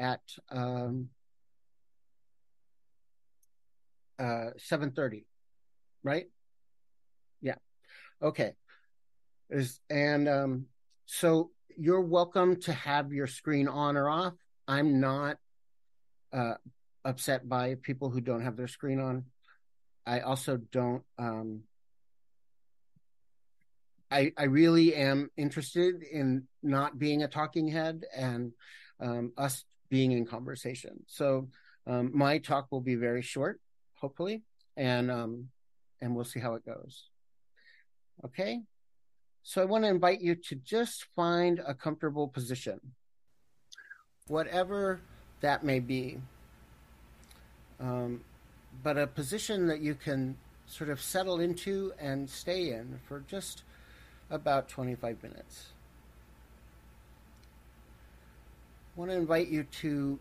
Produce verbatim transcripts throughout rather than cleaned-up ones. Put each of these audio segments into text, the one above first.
at um, uh, seven thirty, right? Yeah. Okay. Is and um, so you're welcome to have your screen on or off. I'm not uh, upset by people who don't have their screen on. I also don't. Um, I I really am interested in not being a talking head and um, us being in conversation. So um, my talk will be very short, hopefully, and um, and we'll see how it goes. Okay. So I want to invite you to just find a comfortable position, whatever that may be, um, but a position that you can sort of settle into and stay in for just about twenty-five minutes. I want to invite you to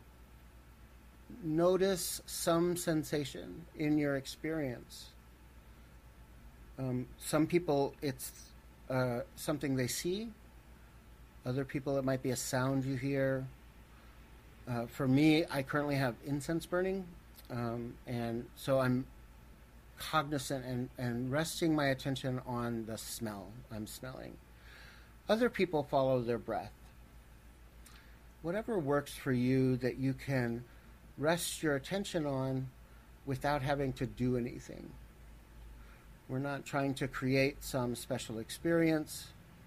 notice some sensation in your experience. Um, some people, it's uh, something they see. Other people, it might be a sound you hear. Uh, for me, I currently have incense burning, um, and so I'm cognizant and, and resting my attention on the smell I'm smelling. Other people follow their breath. Whatever works for you that you can rest your attention on without having to do anything. We're not trying to create some special experience.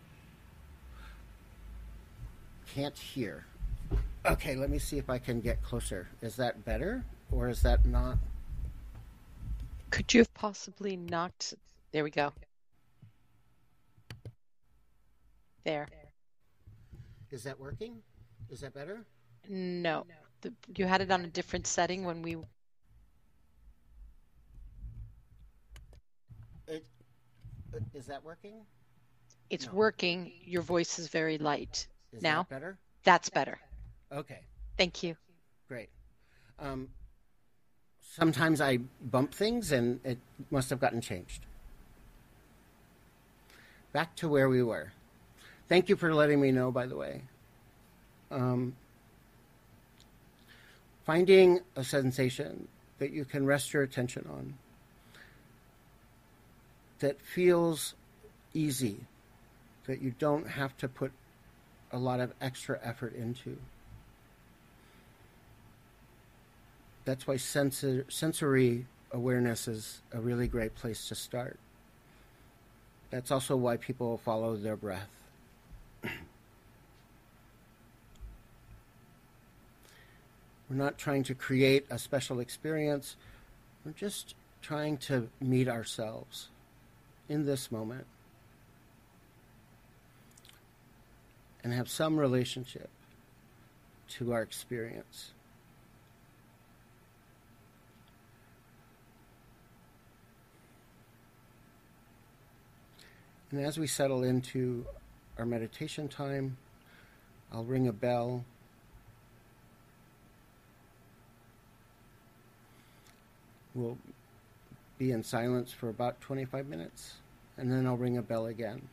Can't hear. Okay, let me see if I can get closer. Is that better or is that not? Could you have possibly knocked? There we go. There. Is that working? Is that better? No. The, you had it on a different setting when we... It, is that working? It's No. working. Your voice is very light. Is now? that better? That's better. Okay. Thank you. Great. Um, sometimes I bump things and it must have gotten changed. Back to where we were. Thank you for letting me know, by the way. Um, finding a sensation that you can rest your attention on that feels easy, that you don't have to put a lot of extra effort into. That's why sensor, sensory awareness is a really great place to start. That's also why people follow their breath. We're not trying to create a special experience. We're just trying to meet ourselves in this moment and have some relationship to our experience. And as we settle into our meditation time, I'll ring a bell. We'll be in silence for about twenty-five minutes, and then I'll ring a bell again.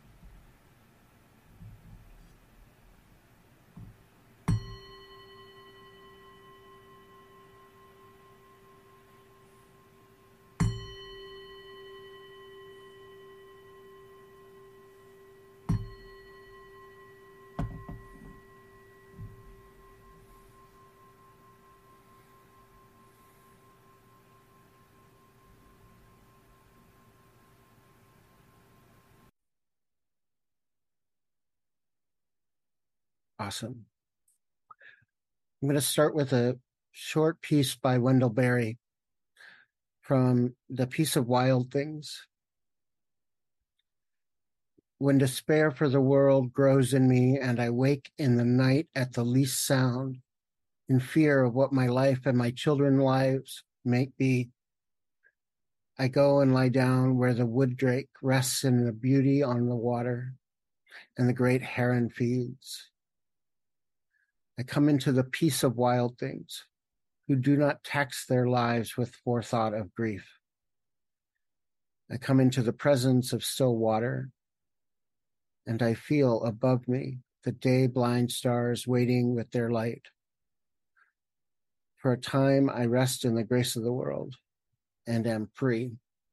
Awesome. I'm going to start with a short piece by Wendell Berry from the piece of Wild Things. When despair for the world grows in me and I wake in the night at the least sound, in fear of what my life and my children's lives may be, I go and lie down where the wood drake rests in the beauty on the water and the great heron feeds. I come into the peace of wild things who do not tax their lives with forethought of grief. I come into the presence of still water, and I feel above me the day-blind stars waiting with their light. For a time, I rest in the grace of the world and am free.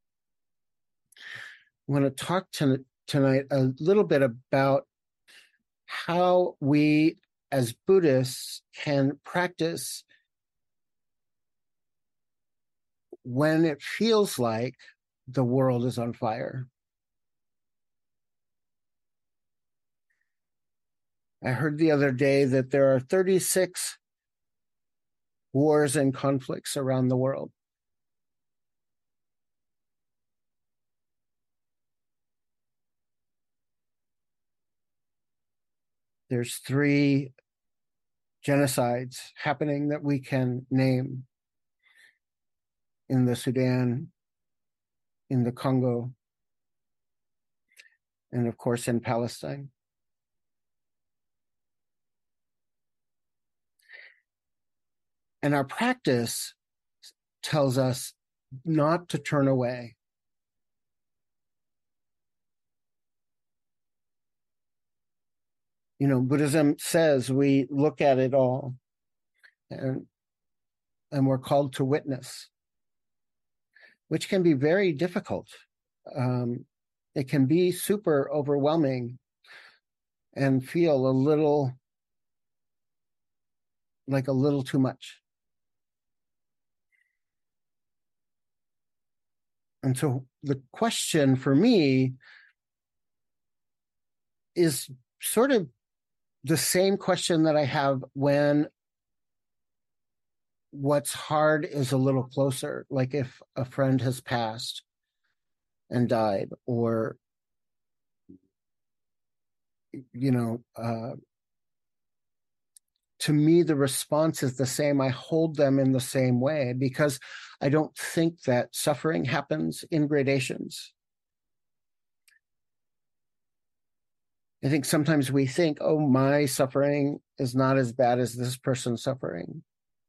I want to talk to, tonight a little bit about how we as Buddhists can practice when it feels like the world is on fire. I heard the other day that there are thirty-six wars and conflicts around the world. There's three genocides happening that we can name in the Sudan, in the Congo, and of course in Palestine. And our practice tells us not to turn away. You know, Buddhism says we look at it all and, and we're called to witness, which can be very difficult. Um, it can be super overwhelming and feel a little like a little too much. And so the question for me is sort of the same question that I have when what's hard is a little closer, like if a friend has passed and died, or, you know, uh, to me, the response is the same. I hold them in the same way because I don't think that suffering happens in gradations. I think sometimes we think, oh, my suffering is not as bad as this person's suffering.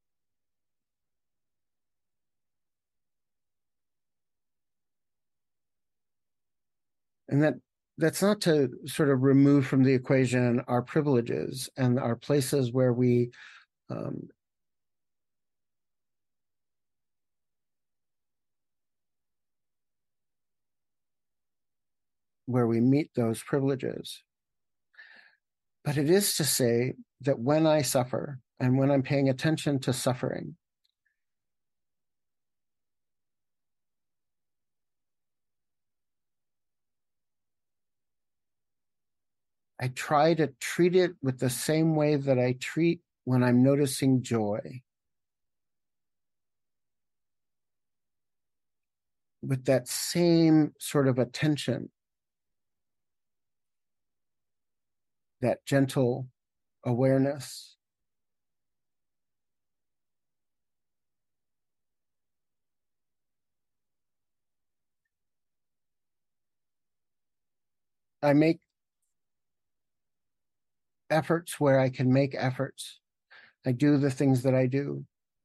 And that that's not to sort of remove from the equation our privileges and our places where we um, where we meet those privileges. But it is to say that when I suffer and when I'm paying attention to suffering, I try to treat it with the same way that I treat when I'm noticing joy. With that same sort of attention, that gentle awareness. I make efforts where I can make efforts. I do the things that I do.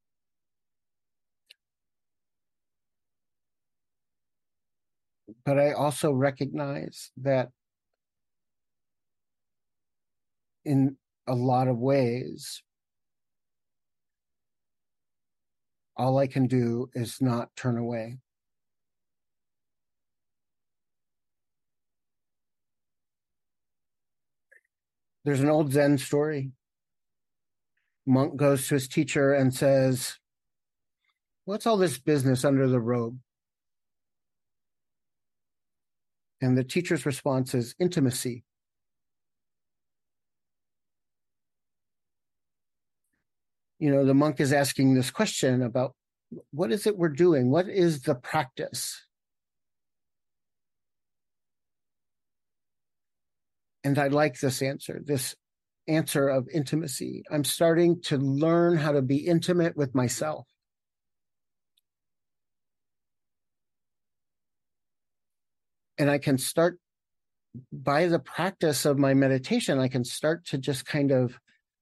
But I also recognize that in a lot of ways, all I can do is not turn away. There's an old Zen story. Monk goes to his teacher and says, "What's all this business under the robe?" And the teacher's response is intimacy. You know, the monk is asking this question about what is it we're doing? What is the practice? And I like this answer, this answer of intimacy. I'm starting to learn how to be intimate with myself. And I can start, by the practice of my meditation, I can start to just kind of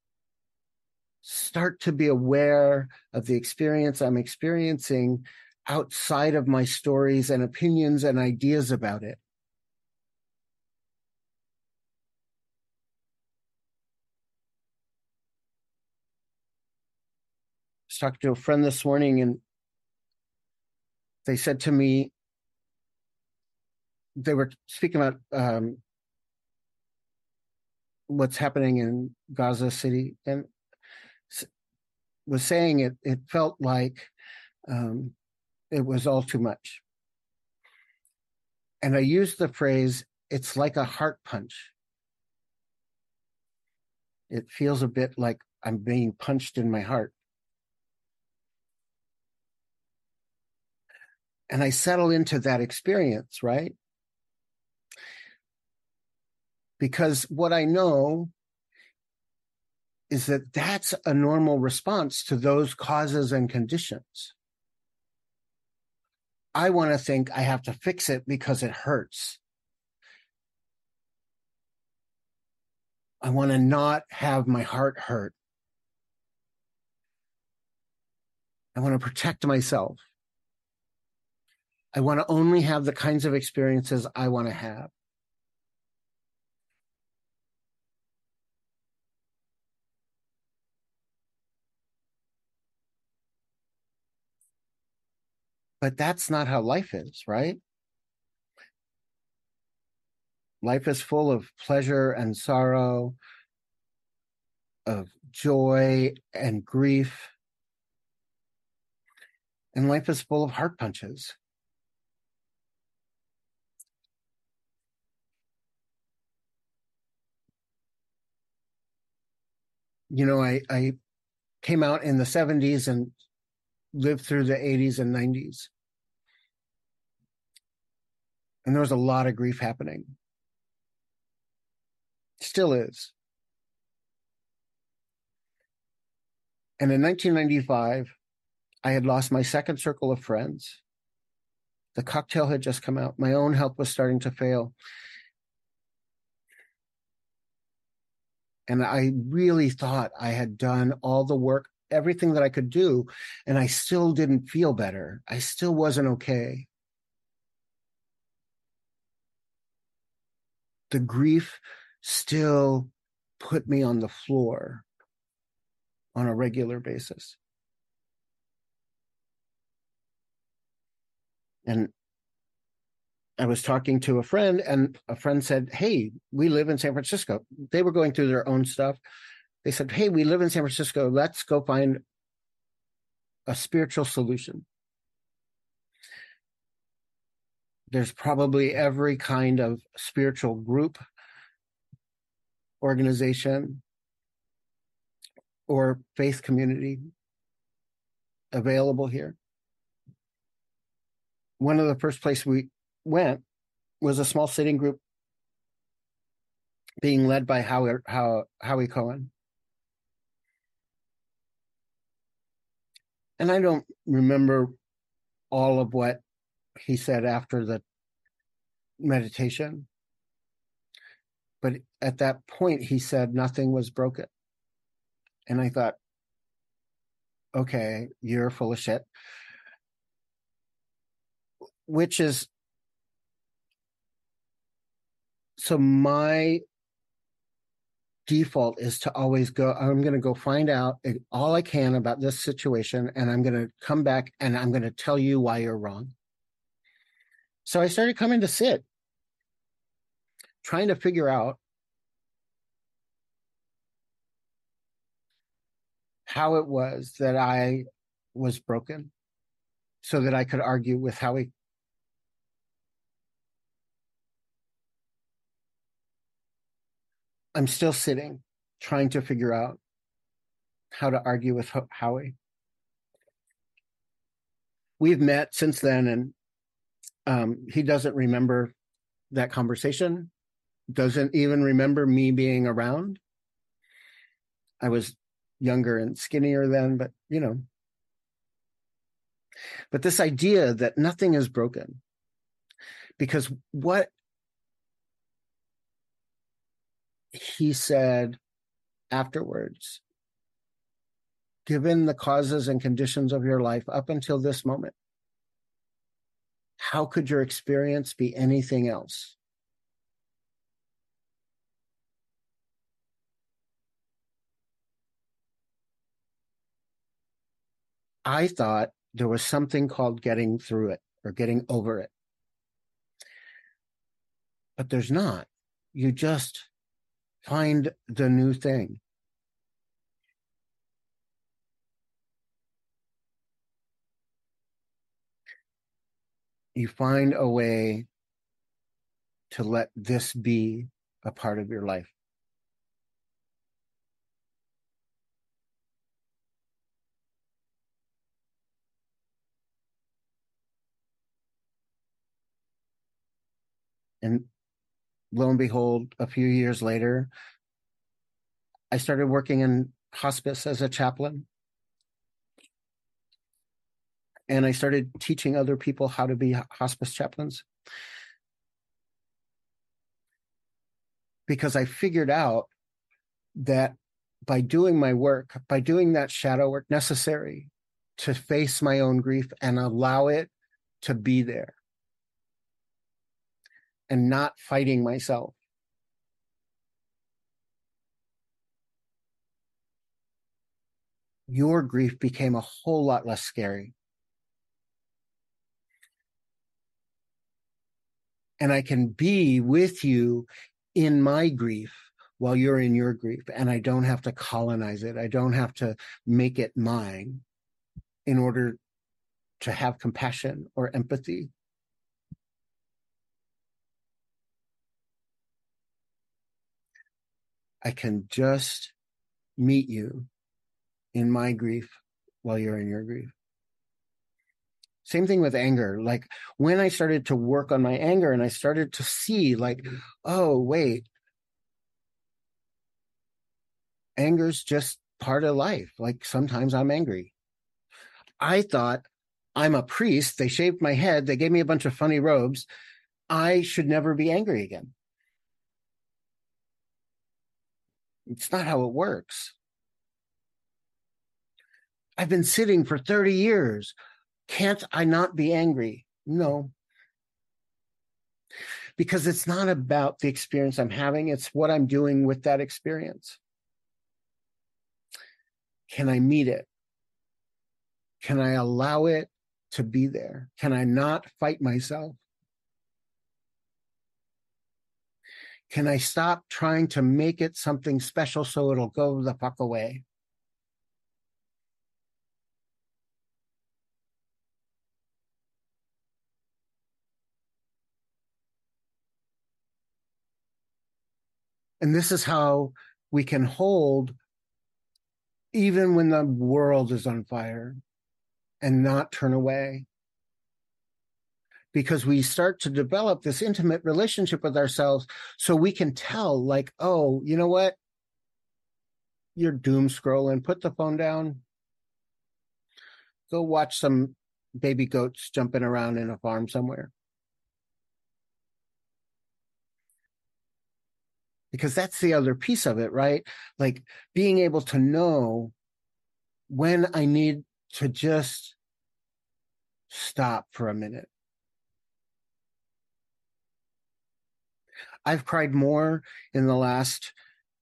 start to be aware of the experience I'm experiencing outside of my stories and opinions and ideas about it. talking to a friend this morning, and they said to me, they were speaking about um, what's happening in Gaza City, and was saying it, it felt like um, it was all too much. And I used the phrase, it's like a heart punch. It feels a bit like I'm being punched in my heart. And I settle into that experience, right? Because what I know is that that's a normal response to those causes and conditions. I want to think I have to fix it because it hurts. I want to not have my heart hurt. I want to protect myself. I want to only have the kinds of experiences I want to have. But that's not how life is, right? Life is full of pleasure and sorrow, of joy and grief. And life is full of heart punches. You know, I, I came out in the seventies and lived through the eighties and nineties. And there was a lot of grief happening. Still is. And in nineteen ninety-five, I had lost my second circle of friends. The cocktail had just come out. My own health was starting to fail. And I really thought I had done all the work, everything that I could do, and I still didn't feel better. I still wasn't okay. The grief still put me on the floor on a regular basis. And I was talking to a friend, and a friend said, hey, we live in San Francisco. They were going through their own stuff. They said, hey, we live in San Francisco. Let's go find a spiritual solution. There's probably every kind of spiritual group, organization, or faith community available here. One of the first places we went was a small sitting group being led by Howie, How, Howie Cohen. And I don't remember all of what he said after the meditation. But at that point, he said nothing was broken. And I thought, okay, you're full of shit. Which is, so my default is to always go, I'm going to go find out all I can about this situation, and I'm going to come back and I'm going to tell you why you're wrong. So I started coming to sit, trying to figure out how it was that I was broken so that I could argue with Howie. I'm still sitting, trying to figure out how to argue with Howie. We've met since then, and um, he doesn't remember that conversation, doesn't even remember me being around. I was younger and skinnier then, but you know. But this idea that nothing is broken, because what he said afterwards, given the causes and conditions of your life up until this moment, how could your experience be anything else? I thought there was something called getting through it or getting over it, but there's not. You just find the new thing. You find a way to let this be a part of your life. And lo and behold, a few years later, I started working in hospice as a chaplain. And I started teaching other people how to be hospice chaplains. Because I figured out that by doing my work, by doing that shadow work necessary to face my own grief and allow it to be there and not fighting myself, your grief became a whole lot less scary. And I can be with you in my grief while you're in your grief. And I don't have to colonize it. I don't have to make it mine in order to have compassion or empathy. I can just meet you in my grief while you're in your grief. Same thing with anger. Like when I started to work on my anger and I started to see like, oh, wait, anger's just part of life. Like sometimes I'm angry. I thought I'm a priest. They shaved my head. They gave me a bunch of funny robes. I should never be angry again. It's not how it works. I've been sitting for thirty years. Can't I not be angry? No. Because it's not about the experience I'm having. It's what I'm doing with that experience. Can I meet it? Can I allow it to be there? Can I not fight myself? Can I stop trying to make it something special so it'll go the fuck away? And this is how we can hold even when the world is on fire and not turn away. Because we start to develop this intimate relationship with ourselves so we can tell like, oh, you know what? You're doom scrolling. Put the phone down. Go watch some baby goats jumping around in a farm somewhere. Because that's the other piece of it, right? Like being able to know when I need to just stop for a minute. I've cried more in the last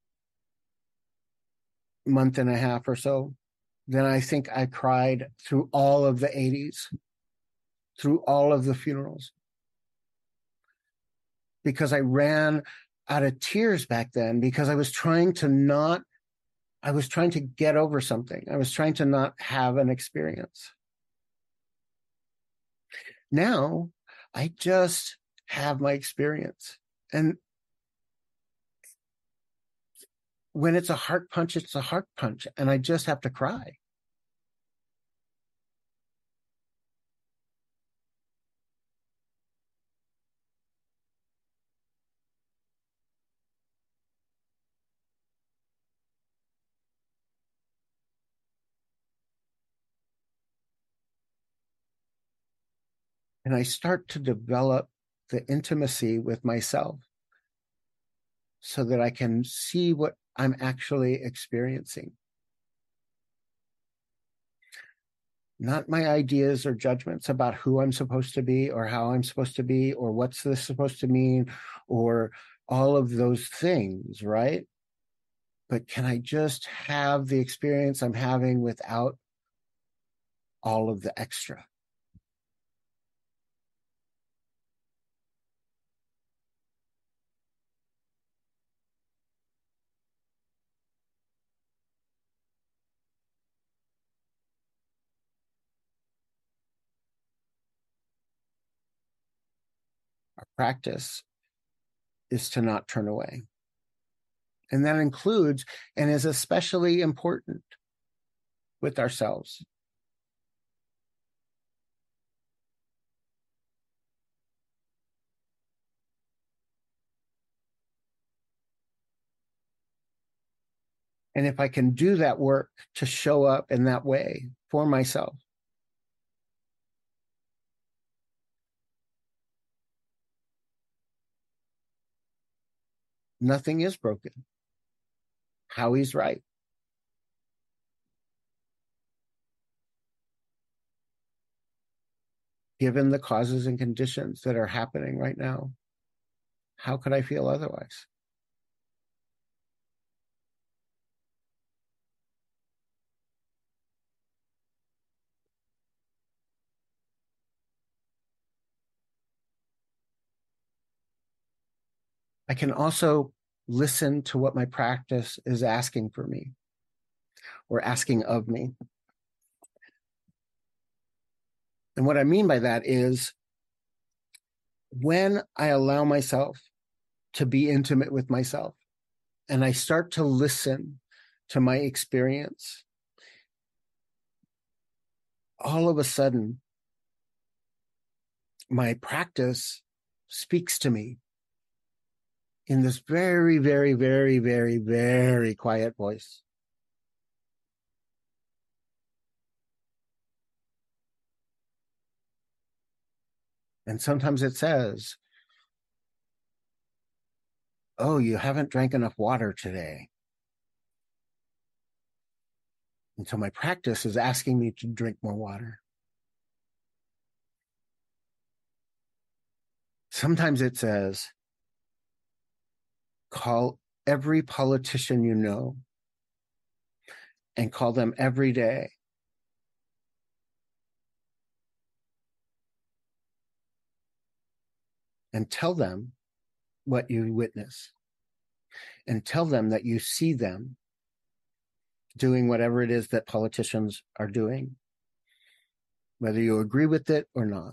month and a half or so than I think I cried through all of the eighties, through all of the funerals. Because I ran out of tears back then because I was trying to not, I was trying to get over something. I was trying to not have an experience. Now I just have my experience. And when it's a heart punch, it's a heart punch. And I just have to cry. And I start to develop the intimacy with myself so that I can see what I'm actually experiencing. Not my ideas or judgments about who I'm supposed to be or how I'm supposed to be or what's this supposed to mean or all of those things, right? But can I just have the experience I'm having without all of the extra. Our practice is to not turn away. And that includes and is especially important with ourselves. And if I can do that work to show up in that way for myself, nothing is broken. Howie's right. Given the causes and conditions that are happening right now, how could I feel otherwise? I can also listen to what my practice is asking for me or asking of me. And what I mean by that is when I allow myself to be intimate with myself and I start to listen to my experience, all of a sudden, my practice speaks to me in this very, very, very, very, very quiet voice. And sometimes it says, "Oh, you haven't drank enough water today." And so my practice is asking me to drink more water. Sometimes it says, call every politician you know and call them every day and tell them what you witness and tell them that you see them doing whatever it is that politicians are doing, whether you agree with it or not.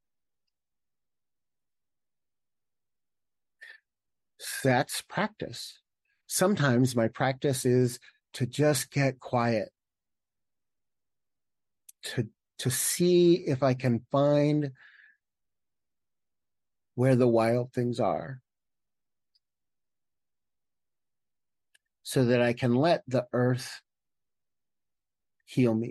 That's practice. Sometimes my practice is to just get quiet, to, to see if I can find where the wild things are, so that I can let the earth heal me.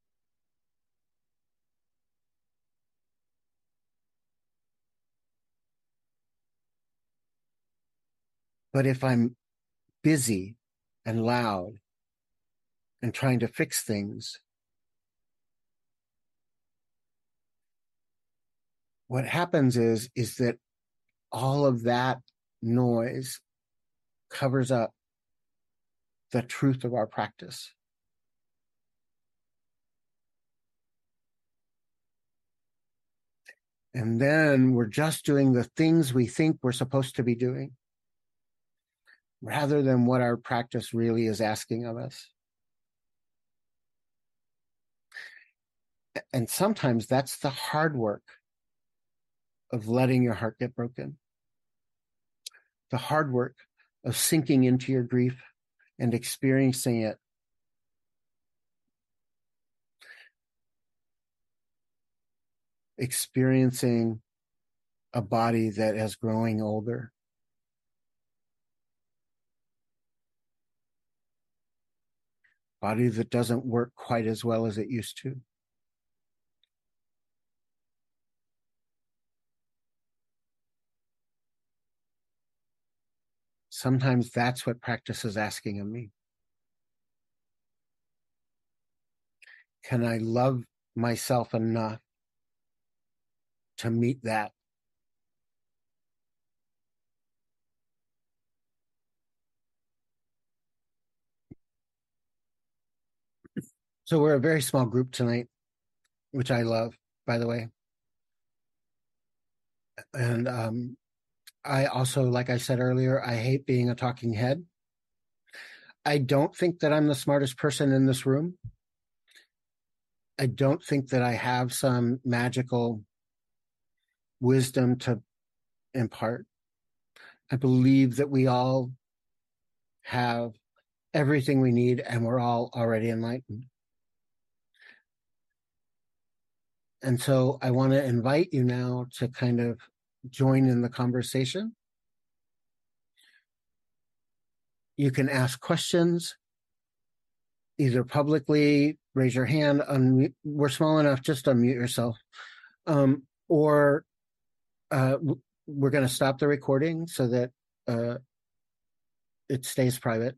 But if I'm busy and loud and trying to fix things, what happens is, is that all of that noise covers up the truth of our practice. And then we're just doing the things we think we're supposed to be doing, rather than what our practice really is asking of us. And sometimes that's the hard work of letting your heart get broken, the hard work of sinking into your grief and experiencing it. Experiencing a body that is growing older. Body that doesn't work quite as well as it used to. Sometimes that's what practice is asking of me. Can I love myself enough to meet that? So we're a very small group tonight. which I love, by the way. And um, I also, like I said earlier, I hate being a talking head. I don't think that I'm the smartest person in this room. I don't think that I have some magical wisdom to impart. I believe that we all have everything we need and we're all already enlightened. And so I want to invite you now to kind of join in the conversation. You can ask questions either publicly, raise your hand, unmute. We're small enough, just unmute yourself. Um, or uh, we're going to stop the recording so that uh, it stays private.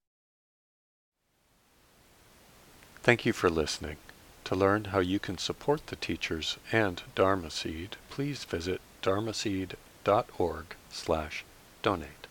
Thank you for listening. To learn how you can support the teachers and Dharma Seed, please visit dharmaseed dot org slash donate.